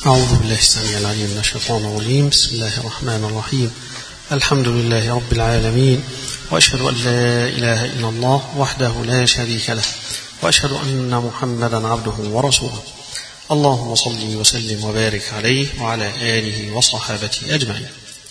أعوذ بالله السميع العليم من الشيطان الرجيم. بسم الله الرحمن الرحيم. الحمد لله رب العالمين، وأشهد أن لا إله إلا الله وحده لا شريك له، وأشهد أن محمدا عبده ورسوله. اللهم صل وسلم وبارك عليه وعلى آله وصحابته أجمعين.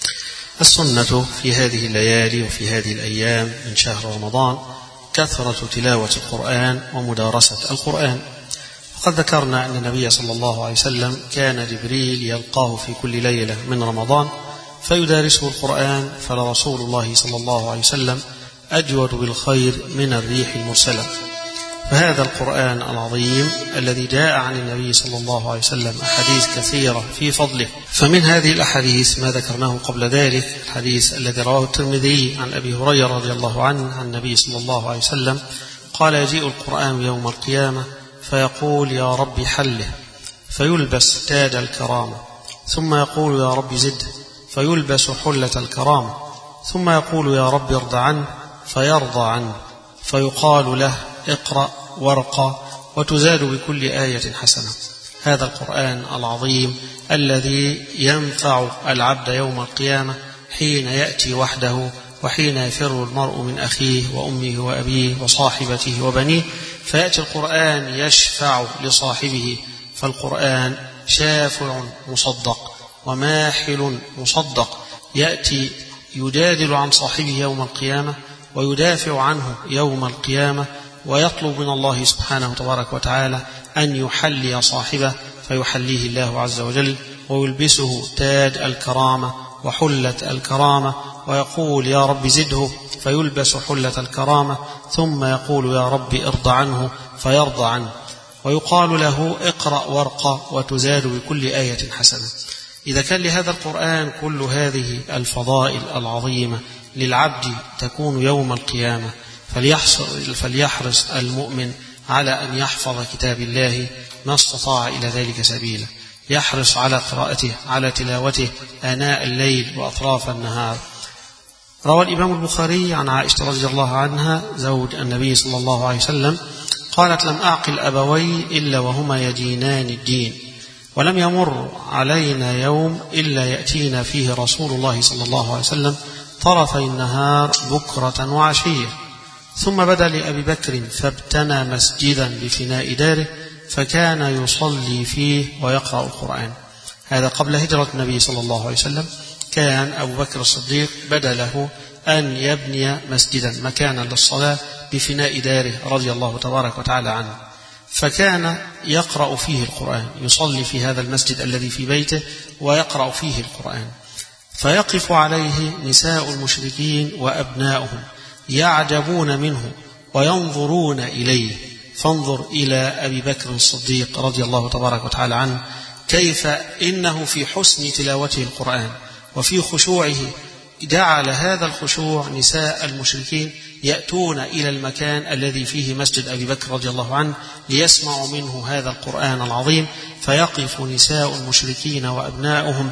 السنة في هذه الليالي وفي هذه الأيام من شهر رمضان كثرة تلاوة القرآن ومدارسة القرآن. وقد ذكرنا أن النبي صلى الله عليه وسلم كان جبريل يلقاه في كل ليلة من رمضان فيدارسه القرآن، فلرسول الله صلى الله عليه وسلم أجود بالخير من الريح المرسلة. فهذا القرآن العظيم الذي جاء عن النبي صلى الله عليه وسلم أحاديث كثيرة في فضله، فمن هذه الأحاديث ما ذكرناه قبل ذلك، الحديث الذي رواه الترمذي عن أبي هريرة رضي الله عنه عن النبي صلى الله عليه وسلم قال: يجيء القرآن يوم القيامة فيقول: يا رب حله، فيلبس تاج الكرامة، ثم يقول: يا رب زده، فيلبس حلة الكرامة، ثم يقول: يا رب ارض عنه، فيرضى عنه، فيقال له: اقرأ وارقى، وتزاد بكل آية حسنة. هذا القرآن العظيم الذي ينفع العبد يوم القيامة حين يأتي وحده، وحين يفر المرء من أخيه وأمه وأبيه وصاحبته وبنيه، فيأتي القرآن يشفع لصاحبه. فالقرآن شافع مصدق وماحل مصدق، يأتي يجادل عن صاحبه يوم القيامة ويدافع عنه يوم القيامة، ويطلب من الله سبحانه تبارك وتعالى أن يحلي صاحبه، فيحليه الله عز وجل ويلبسه تاج الكرامة وحلة الكرامة، ويقول: يا رب زده، فيلبس حلة الكرامة، ثم يقول: يا رب ارض عنه، فيرضى عنه، ويقال له: اقرأ وارقى، وتزاد بكل آية حسنة. إذا كان لهذا القرآن كل هذه الفضائل العظيمة للعبد تكون يوم القيامة، فليحرص المؤمن على أن يحفظ كتاب الله ما استطاع إلى ذلك سبيلا، يحرص على قراءته على تلاوته آناء الليل وأطراف النهار. روى الإمام البخاري عن عائشة رضي الله عنها زوج النبي صلى الله عليه وسلم قالت: لم أعقل أبوي إلا وهما يدينان الدين، ولم يمر علينا يوم إلا يأتينا فيه رسول الله صلى الله عليه وسلم طرفي النهار بكرة وعشية، ثم بدا لأبي بكر فابتنى مسجدا بفناء داره فكان يصلي فيه ويقرأ القرآن. هذا قبل هجرة النبي صلى الله عليه وسلم. كان أبو بكر الصديق بدا له أن يبني مسجدا مكانا للصلاة بفناء داره رضي الله تبارك وتعالى عنه، فكان يقرأ فيه القرآن، يصلي في هذا المسجد الذي في بيته ويقرأ فيه القرآن، فيقف عليه نساء المشركين وأبناؤهم يعجبون منه وينظرون إليه. فانظر إلى أبي بكر الصديق رضي الله تبارك وتعالى عنه كيف إنه في حسن تلاوته القرآن وفي خشوعه جعل هذا الخشوع نساء المشركين يأتون إلى المكان الذي فيه مسجد أبي بكر رضي الله عنه ليسمعوا منه هذا القرآن العظيم، فيقف نساء المشركين وأبناؤهم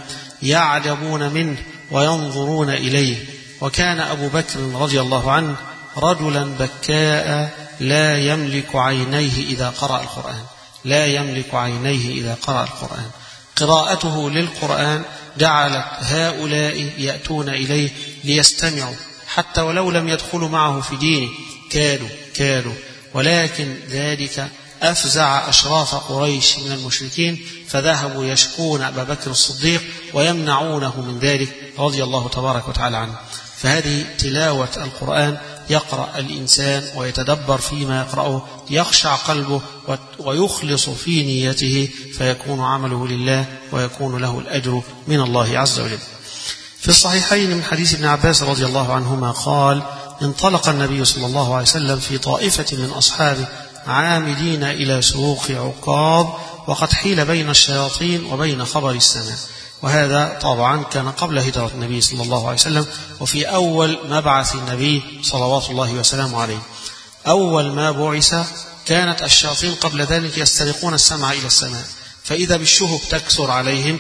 يعجبون منه وينظرون إليه. وكان أبو بكر رضي الله عنه رجلا بكاء لا يملك عينيه إذا قرأ القرآن، لا يملك عينيه إذا قرأ القرآن. قراءته للقرآن جعلت هؤلاء يأتون إليه ليستمعوا، حتى ولو لم يدخلوا معه في دينه كادوا، ولكن ذلك أفزع أشراف قريش من المشركين، فذهبوا يشكون أبا بكر الصديق ويمنعونه من ذلك رضي الله تبارك وتعالى عنه. فهذه تلاوة القرآن، يقرأ الإنسان ويتدبر فيما يقرأه، يخشع قلبه ويخلص في نيته، فيكون عمله لله ويكون له الأجر من الله عز وجل. في الصحيحين من حديث ابن عباس رضي الله عنهما قال: انطلق النبي صلى الله عليه وسلم في طائفة من أصحابه عامدين إلى سوق عكاظ، وقد حيل بين الشياطين وبين خبر السماء. وهذا طبعا كان قبل هجرة النبي صلى الله عليه وسلم، وفي أول مبعث النبي صلوات الله وسلامه عليه. أول ما بعث كانت الشياطين قبل ذلك يسترقون السمع إلى السماء، فإذا بالشهب تكثر عليهم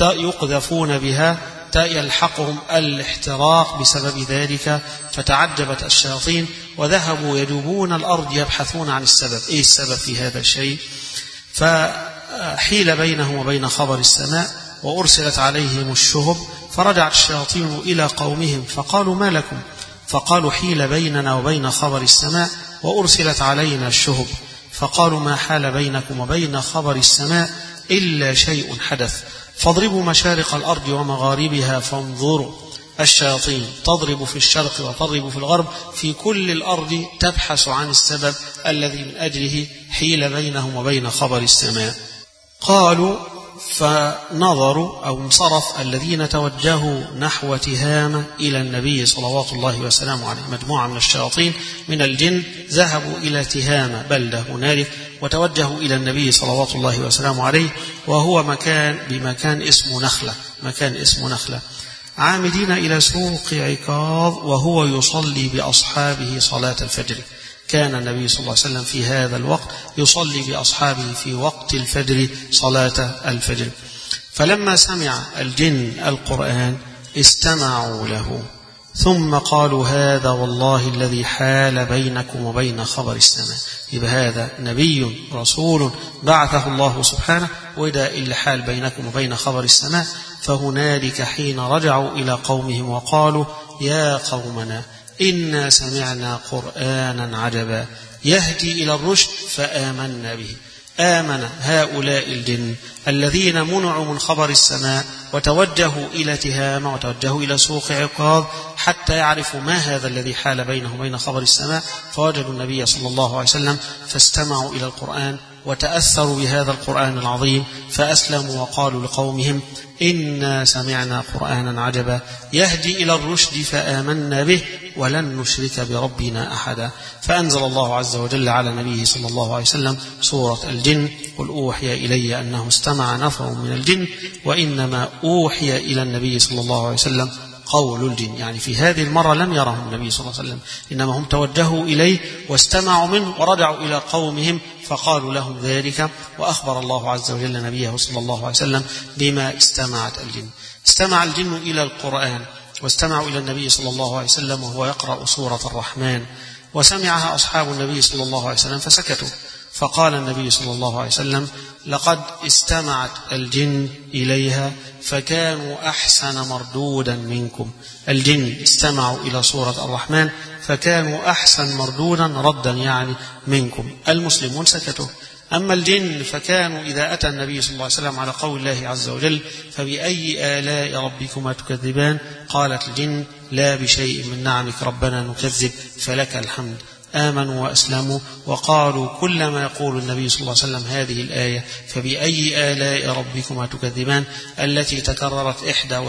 يقذفون بها، يلحقهم الاحتراق بسبب ذلك، فتعجبت الشياطين وذهبوا يجوبون الأرض يبحثون عن السبب، إيه السبب في هذا الشيء؟ فحيل بينهم وبين خبر السماء وأرسلت عليهم الشهب، فرجعت الشياطين إلى قومهم فقالوا ما لكم؟ فقالوا حيل بيننا وبين خبر السماء وأرسلت علينا الشهب. فقالوا ما حال بينكم وبين خبر السماء إلا شيء حدث، فاضربوا مشارق الأرض ومغاربها فانظروا. الشياطين تضرب في الشرق وتضرب في الغرب، في كل الأرض تبحث عن السبب الذي من أجله حيل بينهم وبين خبر السماء. قالوا فنظروا أو انصرف الذين توجهوا نحو تهامة إلى النبي صلوات الله وسلامه عليه، مجموعة من الشياطين من الجن ذهبوا إلى تهامة بلدة هنالك وتوجهوا إلى النبي صلوات الله وسلامه عليه، وهو بمكان اسمه نخلة، عامدين إلى سوق عكاظ وهو يصلي بأصحابه صلاة الفجر. كان النبي صلى الله عليه وسلم في هذا الوقت يصلي بأصحابه في وقت الفجر صلاة الفجر. فلما سمع الجن القرآن استمعوا له، ثم قالوا هذا والله الذي حال بينكم وبين خبر السماء. يبقى هذا نبي رسول بعثه الله سبحانه، وده اللي حال بينكم وبين خبر السماء. فهنالك حين رجعوا إلى قومهم وقالوا يا قومنا إنا سمعنا قرآنا عجبا يهدي إلى الرشد فآمنا به. آمن هؤلاء الجن الذين منعوا من خبر السماء وتوجهوا إلى تهامة وتوجهوا إلى سوق عكاظ حتى يعرفوا ما هذا الذي حال بينهم وبين خبر السماء، فوجدوا النبي صلى الله عليه وسلم فاستمعوا إلى القرآن وتأثروا بهذا القرآن العظيم فأسلموا وقالوا لقومهم إنا سمعنا قرآنا عجبا يهدي إلى الرشد فآمنا به ولن نشرك بربنا أحدا. فأنزل الله عز وجل على نبيه صلى الله عليه وسلم سورة الجن: قل أوحي إلي أنه استمع نفر من الجن وإنما أوحي إلى النبي صلى الله عليه وسلم قول الجن. يعني في هذه المرة لم يرهم النبي صلى الله عليه وسلم، إنما هم توجهوا إليه واستمعوا منه ورجعوا إلى قومهم فقالوا لهم ذلك، وأخبر الله عز وجل نبيه صلى الله عليه وسلم بما استمعت الجن. استمع الجن إلى القرآن واستمعوا إلى النبي صلى الله عليه وسلم وهو يقرأ سورة الرحمن، وسمعها أصحاب النبي صلى الله عليه وسلم فسكتوا. فقال النبي صلى الله عليه وسلم لقد استمعت الجن إليها فكانوا أحسن مردودا منكم. الجن استمعوا إلى سورة الرحمن فكانوا أحسن مردودا ردا يعني منكم. المسلمون سكتوا. أما الجن فكانوا إذا أتى النبي صلى الله عليه وسلم على قول الله عز وجل فبأي آلاء ربكما تكذبان، قالت الجن لا بشيء من نعمك ربنا نكذب فلك الحمد. آمنوا وأسلموا وقالوا كل ما يقول النبي صلى الله عليه وسلم هذه الآية فبأي آلاء ربكما تكذبان التي تكررت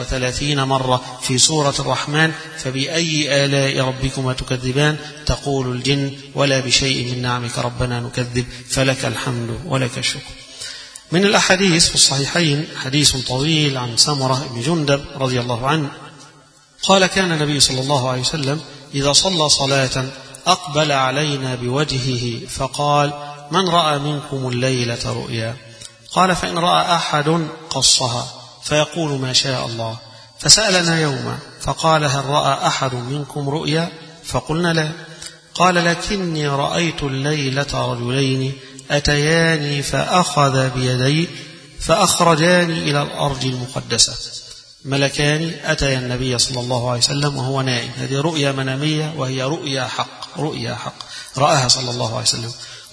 31 مرة في سورة الرحمن. فبأي آلاء ربكما تكذبان تقول الجن ولا بشيء من نعمك ربنا نكذب فلك الحمد ولك الشكر. من الأحاديث في الصحيحين حديث طويل عن سمرة بن جندب رضي الله عنه قال كان النبي صلى الله عليه وسلم إذا صلى صلاة أقبل علينا بوجهه فقال من رأى منكم الليلة رؤيا؟ قال فإن رأى أحد قصها فيقول ما شاء الله. فسألنا يوما فقال هل رأى أحد منكم رؤيا؟ فقلنا لا. قال لكني رأيت الليلة رجلين أتياني فأخذ بيدي فأخرجاني إلى الأرض المقدسة. ملكان أتيا النبي صلى الله عليه وسلم وهو نائم. هذه رؤيا منامية وهي رؤيا حق رآها صلى الله عليه وسلم،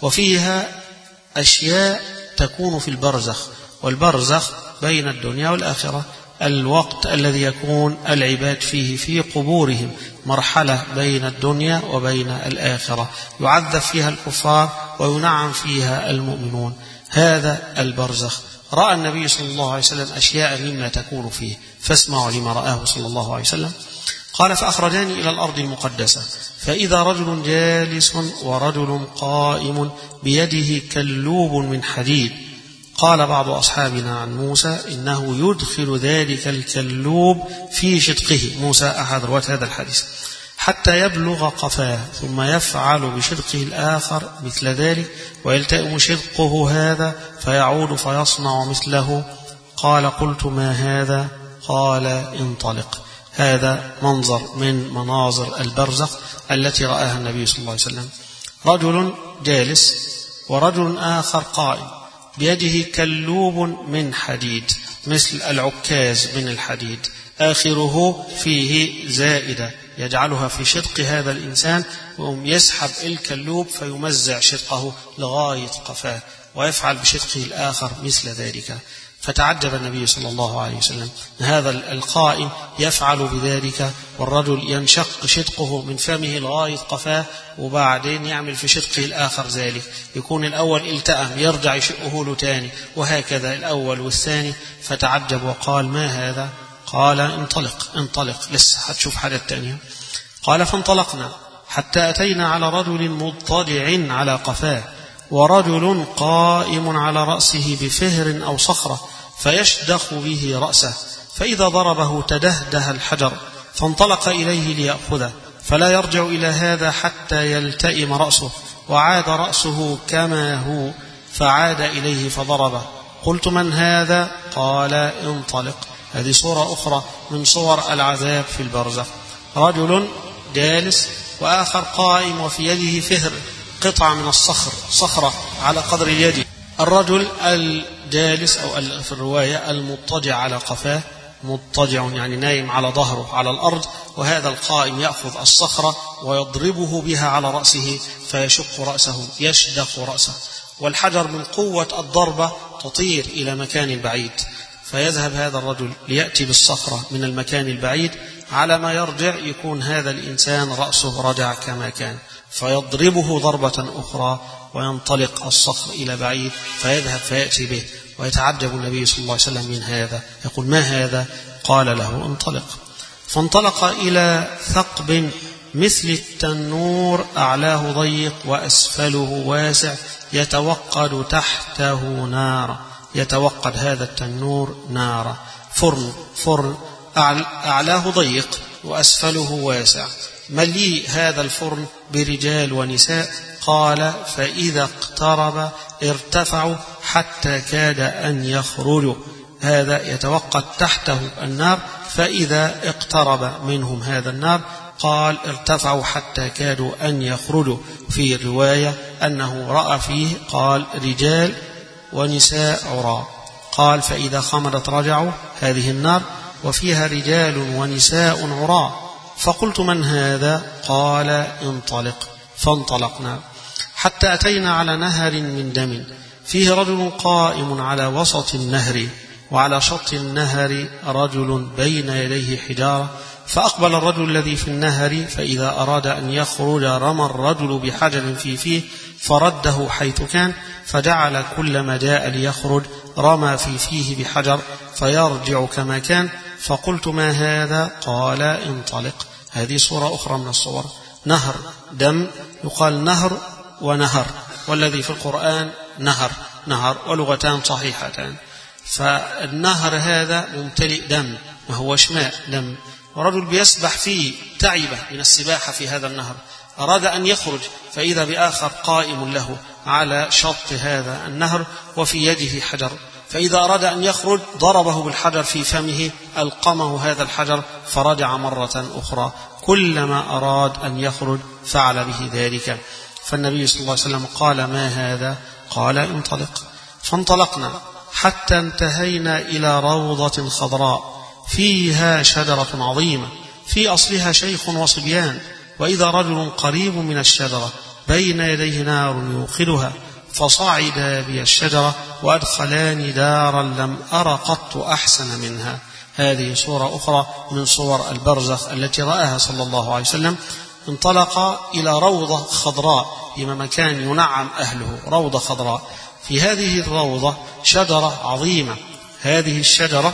وفيها أشياء تكون في البرزخ، والبرزخ بين الدنيا والآخرة الوقت الذي يكون العباد فيه في قبورهم، مرحلة بين الدنيا وبين الآخرة يعذب فيها الكفار وينعم فيها المؤمنون. هذا البرزخ رأى النبي صلى الله عليه وسلم أشياء مما تكون فيه، فاسمعوا لما رآه صلى الله عليه وسلم. قال فأخرجاني إلى الأرض المقدسة فإذا رجل جالس ورجل قائم بيده كلوب من حديد. قال بعض أصحابنا عن موسى إنه يدخل ذلك الكلوب في شدقه، موسى أحد رواة هذا الحديث، حتى يبلغ قفاه ثم يفعل بشدقه الآخر مثل ذلك ويلتئم شدقه هذا فيعود فيصنع مثله. قال قلت ما هذا؟ قال انطلق. هذا منظر من مناظر البرزخ التي رآها النبي صلى الله عليه وسلم. رجل جالس ورجل آخر قائم بيده كلوب من حديد مثل العكاز من الحديد، آخره فيه زائدة يجعلها في شدق هذا الإنسان، ويسحب الكلوب فيمزع شدقه لغاية قفاه، ويفعل بشدقه الآخر مثل ذلك. فتعجب النبي صلى الله عليه وسلم، هذا القائم يفعل بذلك، والرجل ينشق شدقه من فمه لغاية قفاه، وبعدين يعمل في شدقه الآخر ذلك، يكون الأول التأم يرجع يشقه له تاني، وهكذا الأول والثاني. فتعجب وقال: ما هذا؟ قال: انطلق لسه هتشوف حاجة تانية. قال: فانطلقنا حتى أتينا على رجل مضطجع على قفاه، ورجل قائم على رأسه بفهر أو صخرة فيشدخ به رأسه، فإذا ضربه تدهده الحجر، فانطلق إليه ليأخذه، فلا يرجع إلى هذا حتى يلتئم رأسه، وعاد رأسه كما هو، فعاد إليه فضربه. قلت: من هذا؟ قال: انطلق. هذه صورة أخرى من صور العذاب في البرزخ. رجل جالس وآخر قائم وفي يده فهر، قطعة من صخرة على قدر اليد. الرجل الجالس أو في الرواية المضطجع على قفاه، مضطجع يعني نايم على ظهره على الأرض، وهذا القائم يأخذ الصخرة ويضربه بها على رأسه فيشق رأسه، يشدخ رأسه، والحجر من قوة الضربة تطير إلى مكان بعيد، فيذهب هذا الرجل ليأتي بالصخرة من المكان البعيد، على ما يرجع يكون هذا الإنسان رأسه رجع كما كان، فيضربه ضربة أخرى وينطلق الصخر إلى بعيد، فيذهب فيأتي به. ويتعجب النبي صلى الله عليه وسلم من هذا، يقول: ما هذا؟ قال له: انطلق. فانطلق إلى ثقب مثل التنور، أعلاه ضيق وأسفله واسع، يتوقد تحته نار. يتوقد هذا التنور نارا، فرن أعلاه ضيق وأسفله واسع، مليء هذا الفرن برجال ونساء. قال: فإذا اقترب ارتفعوا حتى كاد أن يخرجوا. هذا يتوقد تحته النار، فإذا اقترب منهم هذا النار قال ارتفعوا حتى كادوا أن يخرجوا. في رواية أنه رأى فيه قال: رجال ونساء عراة. قال: فإذا خمدت رجعوا هذه النار وفيها رجال ونساء عراة. فقلت: من هذا؟ قال: انطلق. فانطلقنا حتى أتينا على نهر من دم، فيه رجل قائم على وسط النهر، وعلى شط النهر رجل بين يديه حجارة. فأقبل الرجل الذي في النهر، فإذا أراد أن يخرج رمى الرجل بحجر في فيه فرده حيث كان، فجعل كلما جاء ليخرج رمى في فيه بحجر فيرجع كما كان. فقلت: ما هذا؟ قال: انطلق. هذه صورة أخرى من الصور. نهر دم، يقال نهر ونهر، والذي في القرآن نهر ولغتان صحيحتان. فالنهر هذا ممتلئ دم، ما هوش ماء، دم، ورجل بيسبح فيه، تعب من السباحة في هذا النهر، أراد أن يخرج، فإذا بآخر قائم له على شط هذا النهر وفي يده حجر، فإذا أراد أن يخرج ضربه بالحجر في فمه، ألقمه هذا الحجر فرجع مرة أخرى. كلما أراد أن يخرج فعل به ذلك. فالنبي صلى الله عليه وسلم قال: ما هذا؟ قال: انطلق. فانطلقنا حتى انتهينا إلى روضة خضراء فيها شجرة عظيمة، في أصلها شيخ وصبيان، وإذا رجل قريب من الشجرة بين يديه نار يوقدها، فصعدا بي الشجرة وأدخلاني دارا لم أر قط أحسن منها. هذه صورة أخرى من صور البرزخ التي رآها صلى الله عليه وسلم. انطلق إلى روضة خضراء، في مكان ينعم أهله، روضة خضراء، في هذه الروضة شجرة عظيمة، هذه الشجرة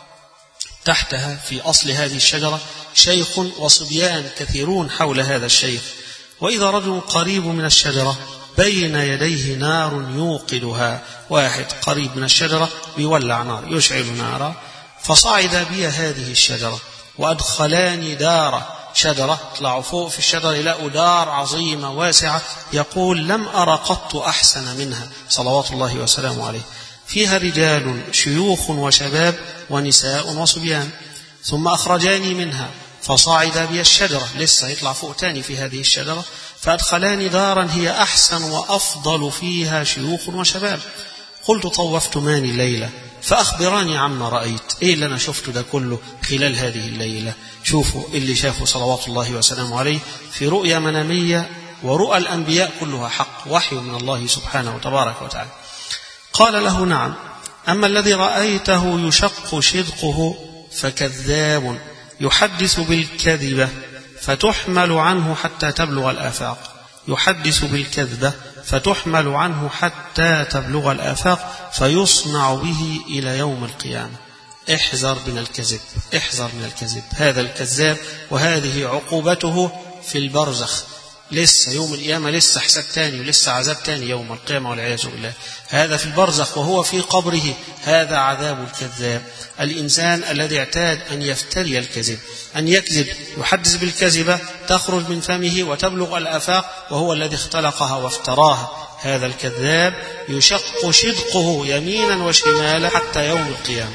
تحتها في أصل هذه الشجرة شيخ وصبيان كثيرون حول هذا الشيخ، وإذا رجل قريب من الشجرة بين يديه نار يوقدها، واحد قريب من الشجرة بيولع نار، يشعل نارا. فصعد بي هذه الشجرة وأدخلاني دار، شجرة طلعوا فوق في الشجرة يلاقوا دار عظيمة واسعة، يقول: لم أرى قط أحسن منها صلوات الله وسلامه عليه، فيها رجال شيوخ وشباب ونساء وصبيان. ثم أخرجاني منها فصعد بي الشجرة، لسه يطلع فوق تاني في هذه الشجرة، فأدخلاني دارا هي أحسن وأفضل، فيها شيوخ وشباب. قلت طوفت ماني الليلة فأخبراني عما رأيت. إيه اللي أنا شفته ده كله خلال هذه الليلة؟ شوفوا اللي شافوا صلوات الله وسلامه عليه في رؤيا منامية، ورؤى الأنبياء كلها حق، وحي من الله سبحانه وتبارك وتعالى. قال له: نعم، أما الذي رأيته يشق شدقه فكذاب يحدث بالكذبة فتحمل عنه حتى تبلغ الآفاق. يحدث بالكذبة فتحمل عنه حتى تبلغ الآفاق فيصنع به إلى يوم القيامة. احذر من الكذب، احذر من الكذب. هذا الكذاب وهذه عقوبته في البرزخ. لسه يوم القيامة، لسه حساب تاني ولسه عذاب تاني يوم القيامة والعياذ بالله. هذا في البرزخ وهو في قبره، هذا عذاب الكذاب. الإنسان الذي اعتاد أن يفتري الكذب، أن يكذب، يحدث بالكذبة تخرج من فمه وتبلغ الآفاق، وهو الذي اختلقها وافتراها. هذا الكذاب يشق شدقه يمينا وشمالا حتى يوم القيامة.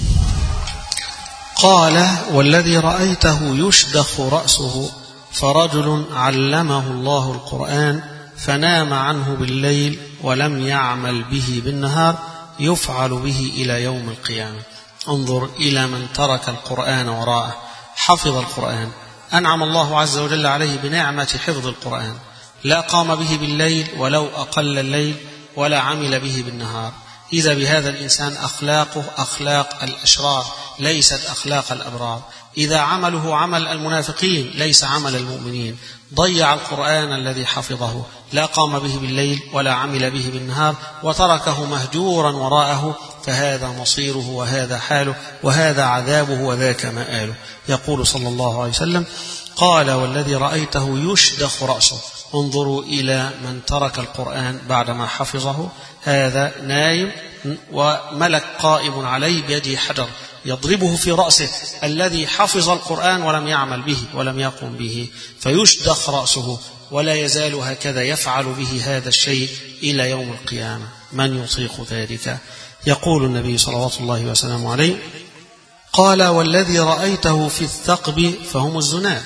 قال: والذي رأيته يشدخ رأسه فرجل علمه الله القرآن فنام عنه بالليل ولم يعمل به بالنهار يفعل به إلى يوم القيامة. انظر إلى من ترك القرآن وراءه، حفظ القرآن، أنعم الله عز وجل عليه بنعمة حفظ القرآن، لا قام به بالليل ولو أقل الليل ولا عمل به بالنهار. إذا بهذا الإنسان أخلاقه أخلاق الأشرار ليست أخلاق الأبرار. إذا عمله عمل المنافقين ليس عمل المؤمنين. ضيع القرآن الذي حفظه، لا قام به بالليل ولا عمل به بالنهار وتركه مهجورا وراءه، فهذا مصيره وهذا حاله وهذا عذابه وذاك مآله. يقول صلى الله عليه وسلم: قال: والذي رأيته يشدخ رأسه. انظروا إلى من ترك القرآن بعدما حفظه، هذا نايم وملك قائم عليه بيده حجر يضربه في رأسه، الذي حفظ القرآن ولم يعمل به ولم يقم به، فيشدخ رأسه ولا يزال هكذا يفعل به هذا الشيء إلى يوم القيامة. من يطيق ذلك؟ يقول النبي صلوات الله وسلامه عليه: قال: والذي رأيته في الثقب فهم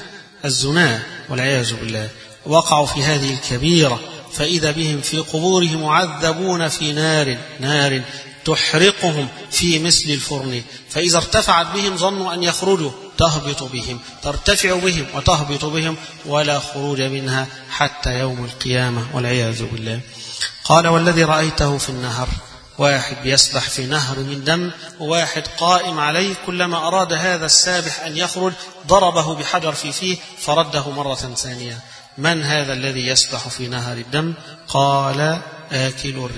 الزنا والعياذ بالله، وقعوا في هذه الكبيرة، فإذا بهم في قبورهم معذبون في نار تحرقهم في مثل الفرن، فإذا ارتفعت بهم ظنوا أن يخرجوا تهبط بهم، ترتفع بهم وتهبط بهم ولا خروج منها حتى يوم القيامة والعياذ بالله. قال: والذي رأيته في النهر، واحد بيسبح في نهر من دم وواحد قائم عليه، كلما أراد هذا السابح أن يخرج ضربه بحجر في فيه فرده مرة ثانية. من هذا الذي يسبح في نهر الدم؟ قال: آكل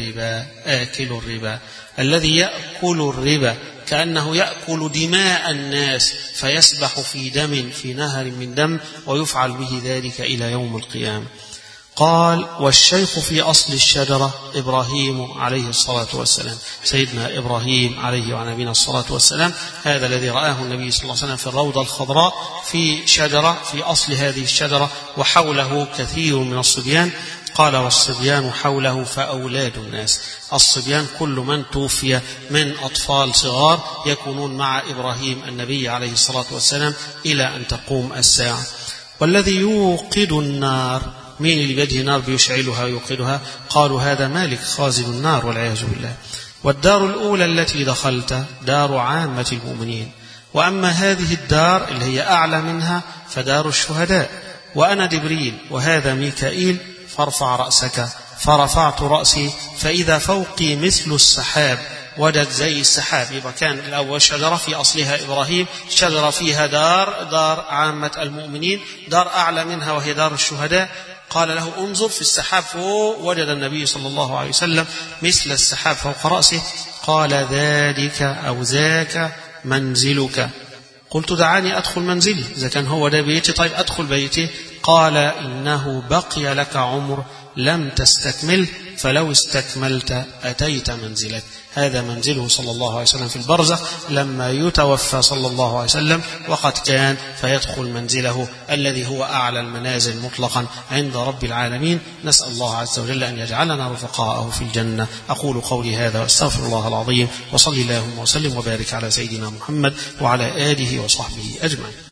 الربا. الذي يأكل الربا كأنه يأكل دماء الناس، فيسبح في دم، في نهر من دم، ويفعل به ذلك إلى يوم القيامة. قال: والشيخ في أصل الشجرة إبراهيم عليه الصلاة والسلام. سيدنا إبراهيم عليه وعلى نبينا الصلاة والسلام، هذا الذي رآه النبي صلى الله عليه وسلم في الروضة الخضراء في شجرة، في أصل هذه الشجرة، وحوله كثير من الصبيان. قال: والصبيان حوله فأولاد الناس. الصبيان كل من توفي من أطفال صغار يكونون مع إبراهيم النبي عليه الصلاة والسلام إلى أن تقوم الساعة. والذي يوقد النار، مين اللي بيده نار بيشعلها ويوقدها؟ قالوا: هذا مالك خازن النار والعياذ بالله. والدار الأولى التي دخلت دار عامة المؤمنين، وأما هذه الدار اللي هي أعلى منها فدار الشهداء. وأنا جبريل وهذا ميكائيل، فارفع رأسك. فرفعت رأسي فإذا فوقي مثل السحاب. وجد زي السحاب. يبقى كان الأول شجرة في أصلها إبراهيم، شجرة فيها دار عامة المؤمنين، دار أعلى منها وهي دار الشهداء. قال له: انظر في السحاب فوق. وجد النبي صلى الله عليه وسلم مثل السحاب فوق رأسه. قال: ذلك أو ذاك منزلك. قلت: دعاني أدخل منزلي، إذا كان هو ده بيتي طيب أدخل بيتي. قال: إنه بقي لك عمر لم تستكمل، فلو استكملت أتيت منزلك. هذا منزله صلى الله عليه وسلم في البرزخ لما يتوفى صلى الله عليه وسلم، وقد كان فيدخل منزله الذي هو أعلى المنازل مطلقا عند رب العالمين. نسأل الله عز وجل أن يجعلنا رفقاءه في الجنة. أقول قولي هذا واستغفر الله العظيم، وصلي اللهم وسلم وبارك على سيدنا محمد وعلى آله وصحبه أجمعين.